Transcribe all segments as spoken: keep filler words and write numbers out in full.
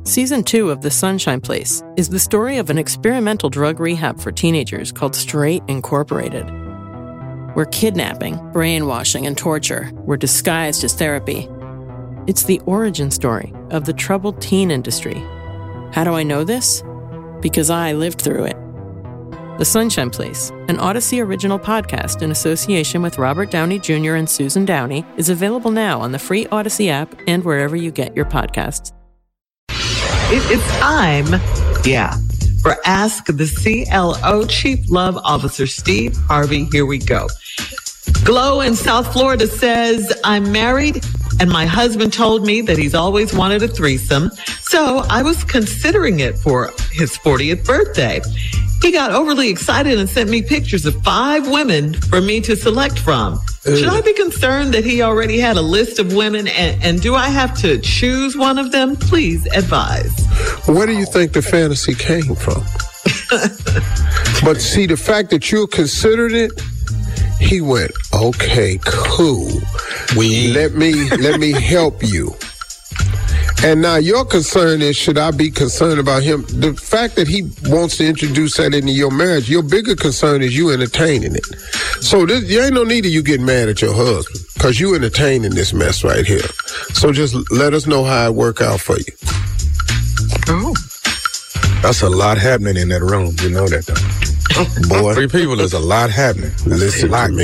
Season two of The Sunshine Place is the story of an experimental drug rehab for teenagers called Straight Incorporated, where kidnapping, brainwashing, and torture were disguised as therapy. It's the origin story of the troubled teen industry. How do I know this? Because I lived through it. The Sunshine Place, an Odyssey original podcast in association with Robert Downey Junior and Susan Downey, is available now on the free Odyssey app and wherever you get your podcasts. It, it's time, yeah, for Ask the C L O, Chief Love Officer Steve Harvey. Here we go. Glow in South Florida says, I'm married and my husband told me that he's always wanted a threesome, so I was considering it for his fortieth birthday. He got overly excited and sent me pictures of five women for me to select from. Ew. Should I be concerned that he already had a list of women, and, and do I have to choose one of them? Please advise. Where do you think the fantasy came from? But see, the fact that you considered it, he went, okay, cool. We let me let me help you. And now your concern is, should I be concerned about him? The fact that he wants to introduce that into your marriage, your bigger concern is you entertaining it. So this, there ain't no need of you getting mad at your husband, because you entertaining this mess right here. So just let us know how it work out for you. Oh. That's a lot happening in that room. You know that, though. Boy, three people, there's a lot happening. That's Listen a lot to me.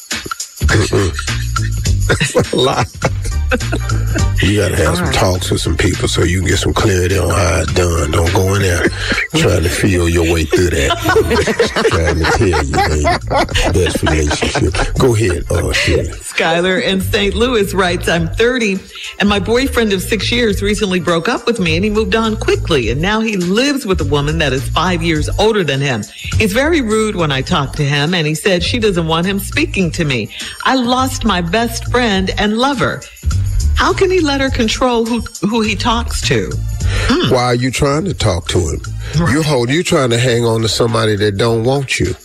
That's a lot. You gotta have All some right. talks with some people so you can get some clarity on how it's done. Don't go in there trying to feel your way through that. Trying to tell you, man, best relationship. Go ahead, uh, Shirley. Skylar in Saint Louis writes, I'm thirty and my boyfriend of six years recently broke up with me and he moved on quickly, and now he lives with a woman that is five years older than him. He's very rude when I talk to him, and he said she doesn't want him speaking to me. I lost my best friend and lover. How can he let her control who who he talks to? Hmm. Why are you trying to talk to him? Right. You hold you trying to hang on to somebody that don't want you.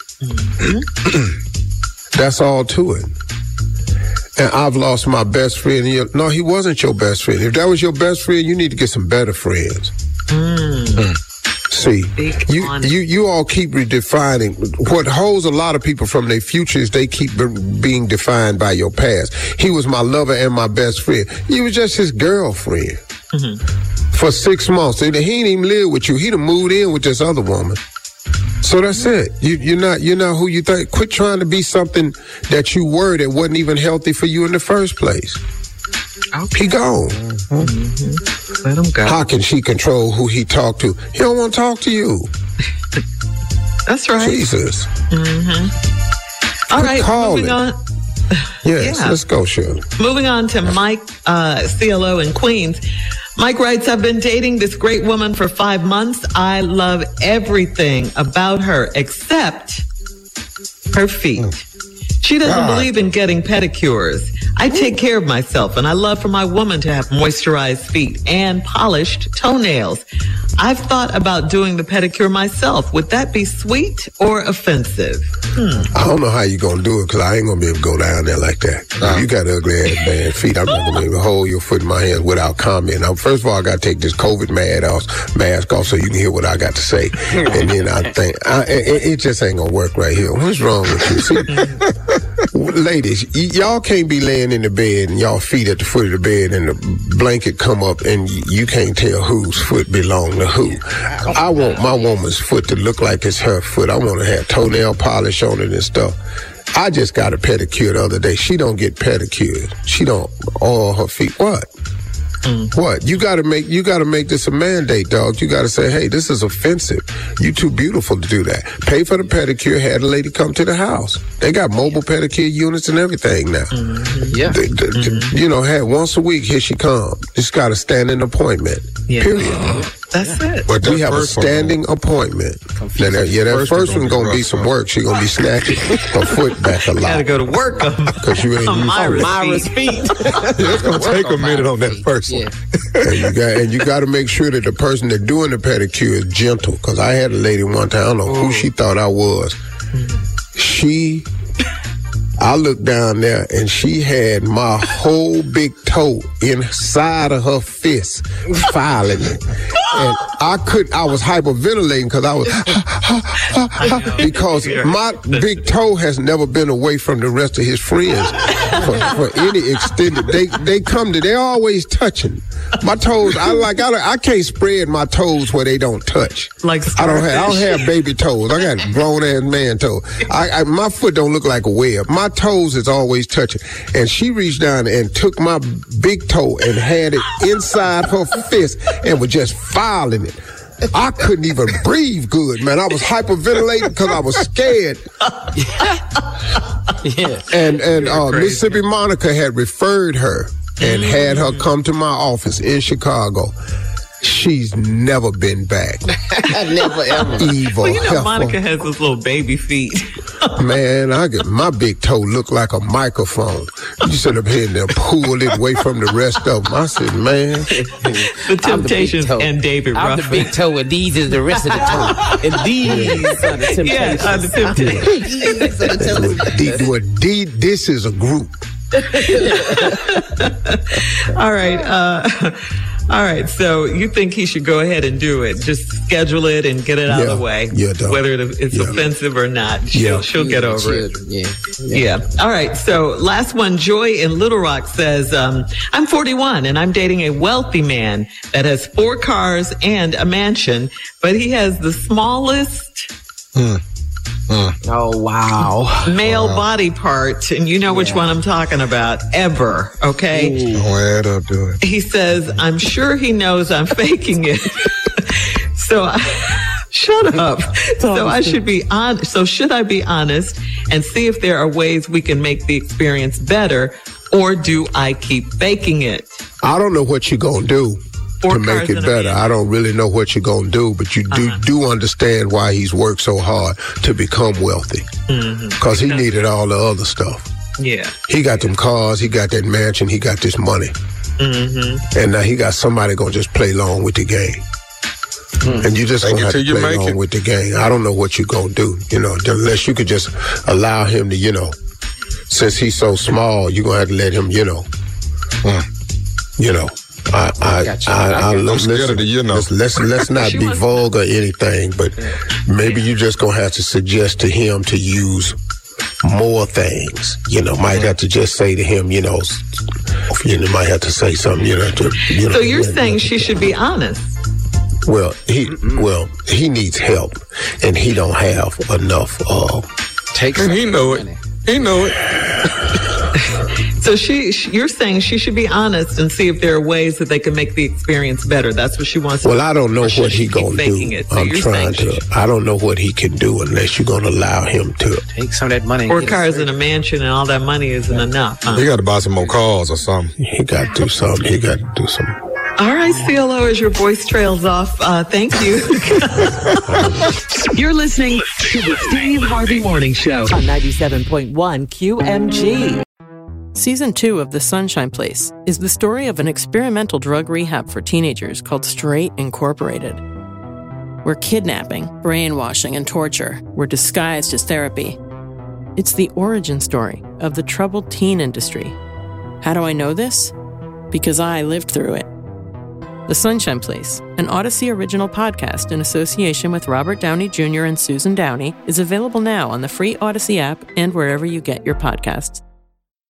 Mm-hmm. That's all to it. And I've lost my best friend. No, he wasn't your best friend. If that was your best friend, you need to get some better friends. Mm. Mm. See, you, you you all keep redefining. What holds a lot of people from their future is they keep being defined by your past. He was my lover and my best friend. You was just his girlfriend mm-hmm. for six months. He didn't even live with you. He done moved in with this other woman. So that's it. You, you're not you're not who you think. Quit trying to be something that you were that wasn't even healthy for you in the first place. Okay. He gone. Mm-hmm. Mm-hmm. Let him go. How can she control who he talk to? He don't want to talk to you. That's right. Jesus. Mm-hmm. All Quit right, calling. Moving on. Yes, yeah. Let's go, Shirley. Moving on to Mike, uh, C L O in Queens. Mike writes, I've been dating this great woman for five months. I love everything about her except her feet. Mm. She doesn't God. believe in getting pedicures. I take care of myself, and I love for my woman to have moisturized feet and polished toenails. I've thought about doing the pedicure myself. Would that be sweet or offensive? Hmm. I don't know how you're going to do it, because I ain't going to be able to go down there like that. Uh-huh. You got ugly ass bad feet. I'm not going to be able to hold your foot in my hands without comment. Now, first of all, I got to take this COVID mask off, mask off so you can hear what I got to say. And then I think, I, it, it just ain't going to work right here. What's wrong with you? See, ladies, y- y'all can't be laying in the bed and y'all feet at the foot of the bed and the blanket come up and y- you can't tell whose foot belong to who. I want my woman's foot to look like it's her foot. I want to have toenail polish on it and stuff. I just got a pedicure the other day. She don't get pedicured. She don't oil her feet. What? Mm. What? You gotta make you gotta make this a mandate, dog. You gotta say, hey, this is offensive. You too beautiful to do that. Pay for the pedicure, had a lady come to the house. They got mobile pedicure units and everything now. Mm-hmm. Yeah. They, they, mm-hmm. You know, had once a week, here she come. Just got a standing appointment. Yeah. Period. That's it. But we have a standing one, appointment. Now, that, yeah, that first, first one gonna be some work. She gonna be snatching her foot back a lot. Gotta go to work because you ain't on Myra's feet. feet. It's gonna take a minute on that first one. Yeah. And you got and you got to make sure that the person that's doing the pedicure is gentle. Because I had a lady one time. I don't know Ooh. who she thought I was. She. I looked down there and she had my whole big toe inside of her fist, filing it. And I could, I was hyperventilating because I was, because my big toe has never been away from the rest of his friends for, for any extended, they, they come to, they're always touching. My toes, I like, I, I can't spread my toes where they don't touch. Like I don't have, I don't have baby toes. I got grown ass man toes. I, I, my foot don't look like a web. My toes is always touching. And she reached down and took my big toe and had it inside her fist and was just filing it. I couldn't even breathe good, man. I was hyperventilating because I was scared. Yeah. And and uh, Mississippi Monica had referred her and had her come to my office in Chicago. She's never been back. Never ever. Evil. Well, you know, heifer. Monica has those little baby feet. Man, I get my big toe look like a microphone. You sit up here and then pull it away from the rest of them. I said, man. The Temptations and David I'm Ruffin. the big toe, and these is the rest of the toe. And these are the Temptations. Yeah, uh, the Temptations. These are the toes. D, well, D, this is a group. All right. Uh, all right. So you think he should go ahead and do it? Just schedule it and get it out Yeah. of the way. Yeah, dog. Whether it's Yeah. offensive or not, she'll, Yeah. she'll get over it. Children, yeah. Yeah. All right. So last one, Joy in Little Rock says, um, I'm forty-one and I'm dating a wealthy man that has four cars and a mansion, but he has the smallest Oh, wow. male body part. And you know which Yeah. one I'm talking about ever. Okay. Don't add up to it. He says, I'm sure he knows I'm faking it. so I, shut up. So I should be on. So should I be honest and see if there are ways we can make the experience better, or do I keep faking it? I don't know what you're going to do Four to make cars it and a better. man. I don't really know what you're going to do, but you do, Uh-huh. do understand why he's worked so hard to become wealthy. Because he needed all the other stuff. Yeah. He got them cars, he got that mansion, he got this money. Mm-hmm. And now he got somebody going to just play along with the game. And you just Make going to it have till to you play make along it. with the game. I don't know what you're going to do, you know, unless you could just allow him to, you know, since he's so small, you're going to have to let him, you know, you know. I, I, got you. I, I I, got you. I'm let's, scared of the, you know. let's, let's, let's not She be wants- vulgar or anything, but maybe you just going to have to suggest to him to use more things. You know, might have to just say to him, you know, s- you know, might have to say something, you know, to, you know. So you're let- saying she should be honest? Well, he, well, he needs help and he don't have enough, uh, Take And he know it. He know it. So she, she, you're saying she should be honest and see if there are ways that they can make the experience better. That's what she wants. well, I don't know Or should what he she keep gonna faking do. it? So I'm you're trying saying to, I don't know what he can do unless you're going to allow him to. Take some of that money. and Four get cars it and a mansion and all that money isn't enough. Huh? He got to buy some more cars or something. He got to do something. He got to do something. All right, C L O, as your voice trails off, uh, thank you. You're listening to the Steve Harvey Morning Show on ninety-seven point one Q M G. Season two of The Sunshine Place is the story of an experimental drug rehab for teenagers called Straight Incorporated, where kidnapping, brainwashing, and torture were disguised as therapy. It's the origin story of the troubled teen industry. How do I know this? Because I lived through it. The Sunshine Place, an Odyssey original podcast in association with Robert Downey Junior and Susan Downey, is available now on the free Odyssey app and wherever you get your podcasts.